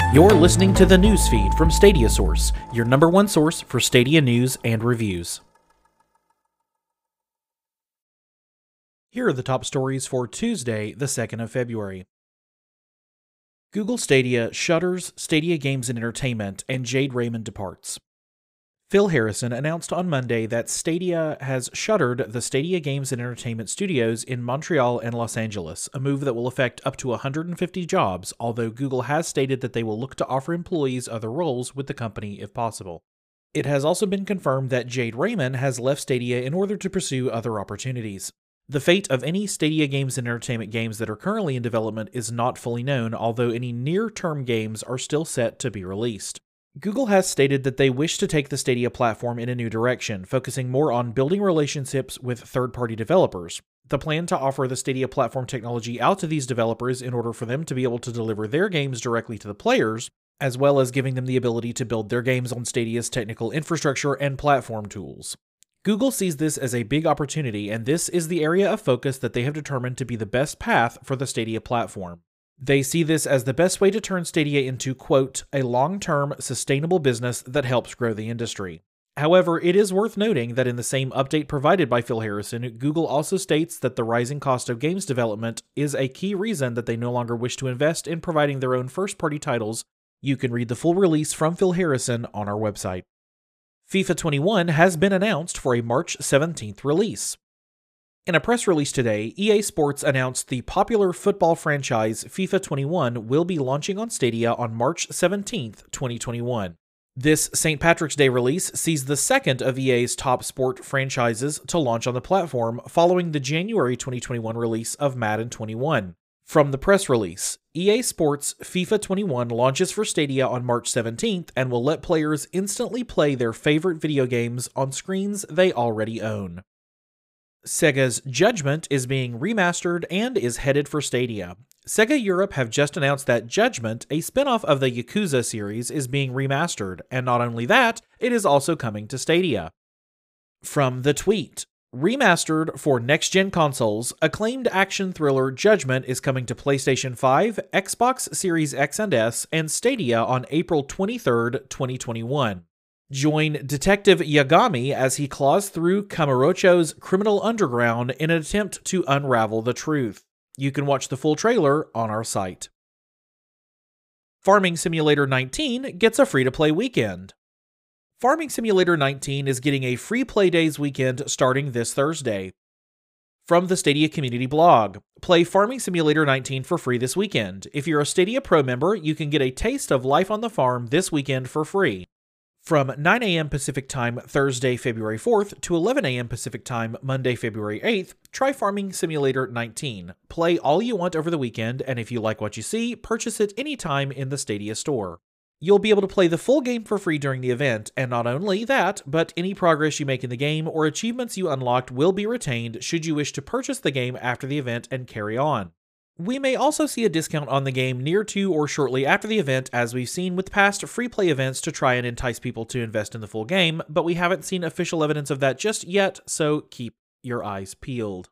You're listening to the news feed from Stadia Source, your number one source for Stadia news and reviews. Here are the top stories for Tuesday, the 2nd of February. Google Stadia shutters Stadia Games and Entertainment, and Jade Raymond departs. Phil Harrison announced on Monday that Stadia has shuttered the Stadia Games and Entertainment studios in Montreal and Los Angeles, a move that will affect up to 150 jobs, although Google has stated that they will look to offer employees other roles with the company if possible. It has also been confirmed that Jade Raymond has left Stadia in order to pursue other opportunities. The fate of any Stadia Games and Entertainment games that are currently in development is not fully known, although any near-term games are still set to be released. Google has stated that they wish to take the Stadia platform in a new direction, focusing more on building relationships with third-party developers. The plan to offer the Stadia platform technology out to these developers in order for them to be able to deliver their games directly to the players, as well as giving them the ability to build their games on Stadia's technical infrastructure and platform tools. Google sees this as a big opportunity, and this is the area of focus that they have determined to be the best path for the Stadia platform. They see this as the best way to turn Stadia into, quote, a long-term, sustainable business that helps grow the industry. However, it is worth noting that in the same update provided by Phil Harrison, Google also states that the rising cost of games development is a key reason that they no longer wish to invest in providing their own first-party titles. You can read the full release from Phil Harrison on our website. FIFA 21 has been announced for a March 17th release. In a press release today, EA Sports announced the popular football franchise FIFA 21 will be launching on Stadia on March 17, 2021. This St. Patrick's Day release sees the second of EA's top sport franchises to launch on the platform following the January 2021 release of Madden 21. From the press release, EA Sports FIFA 21 launches for Stadia on March 17th and will let players instantly play their favorite video games on screens they already own. Sega's Judgment is being remastered and is headed for Stadia. Sega Europe have just announced that Judgment, a spin-off of the Yakuza series, is being remastered, and not only that, it is also coming to Stadia. From the tweet, remastered for next-gen consoles, acclaimed action thriller Judgment is coming to PlayStation 5, Xbox Series X and S, and Stadia on April 23, 2021. Join Detective Yagami as he claws through Kamurocho's criminal underground in an attempt to unravel the truth. You can watch the full trailer on our site. Farming Simulator 19 gets a free-to-play weekend. Farming Simulator 19 is getting a free play days weekend starting this Thursday. From the Stadia community blog, play Farming Simulator 19 for free this weekend. If you're a Stadia Pro member, you can get a taste of life on the farm this weekend for free. From 9 a.m. Pacific Time Thursday, February 4th to 11 a.m. Pacific Time Monday, February 8th, try Farming Simulator 19. Play all you want over the weekend, and if you like what you see, purchase it anytime in the Stadia store. You'll be able to play the full game for free during the event, and not only that, but any progress you make in the game or achievements you unlocked will be retained should you wish to purchase the game after the event and carry on. We may also see a discount on the game near to or shortly after the event, as we've seen with past free play events to try and entice people to invest in the full game, but we haven't seen official evidence of that just yet, so keep your eyes peeled.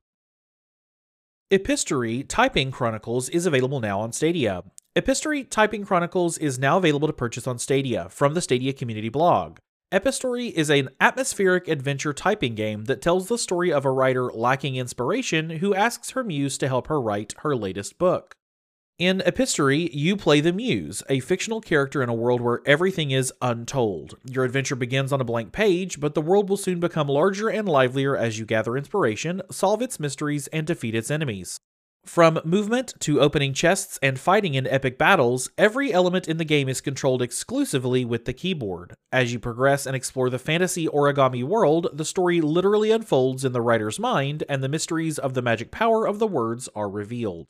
Epistory Typing Chronicles is available now on Stadia. Epistory Typing Chronicles is now available to purchase on Stadia from the Stadia community blog. Epistory is an atmospheric adventure typing game that tells the story of a writer lacking inspiration who asks her muse to help her write her latest book. In Epistory, you play the Muse, a fictional character in a world where everything is untold. Your adventure begins on a blank page, but the world will soon become larger and livelier as you gather inspiration, solve its mysteries, and defeat its enemies. From movement to opening chests and fighting in epic battles, every element in the game is controlled exclusively with the keyboard. As you progress and explore the fantasy origami world, the story literally unfolds in the writer's mind, and the mysteries of the magic power of the words are revealed.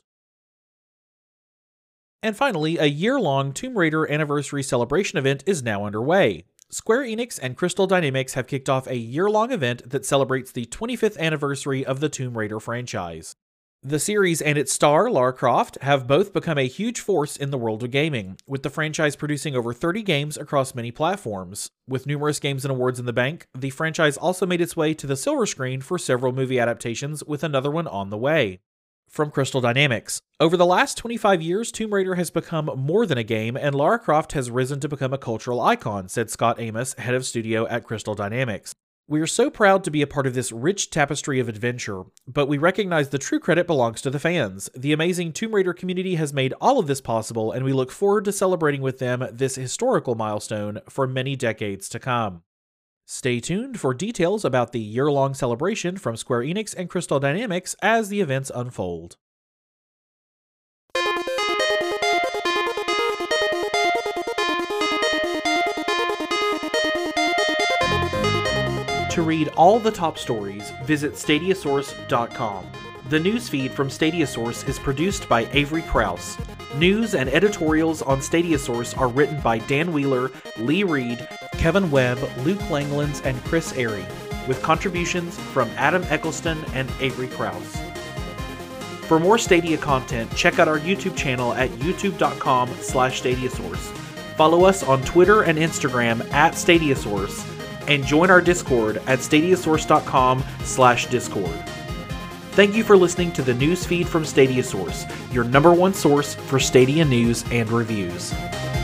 And finally, a year-long Tomb Raider anniversary celebration event is now underway. Square Enix and Crystal Dynamics have kicked off a year-long event that celebrates the 25th anniversary of the Tomb Raider franchise. The series and its star, Lara Croft, have both become a huge force in the world of gaming, with the franchise producing over 30 games across many platforms. With numerous games and awards in the bank, the franchise also made its way to the silver screen for several movie adaptations, with another one on the way. From Crystal Dynamics. Over the last 25 years, Tomb Raider has become more than a game, and Lara Croft has risen to become a cultural icon, said Scott Amos, head of studio at Crystal Dynamics. We are so proud to be a part of this rich tapestry of adventure, but we recognize the true credit belongs to the fans. The amazing Tomb Raider community has made all of this possible, and we look forward to celebrating with them this historical milestone for many decades to come. Stay tuned for details about the year-long celebration from Square Enix and Crystal Dynamics as the events unfold. To read all the top stories, visit Stadiasource.com. The newsfeed from Stadiasource is produced by Avery Krause. News and editorials on Stadiasource are written by Dan Wheeler, Lee Reed, Kevin Webb, Luke Langlands, and Chris Airy, with contributions from Adam Eccleston and Avery Krause. For more Stadia content, check out our YouTube channel at youtube.com/Stadiasource. Follow us on Twitter and Instagram at Stadiasource, and join our Discord at stadiasource.com/Discord. Thank you for listening to the news feed from Stadiasource, your #1 source for Stadia news and reviews.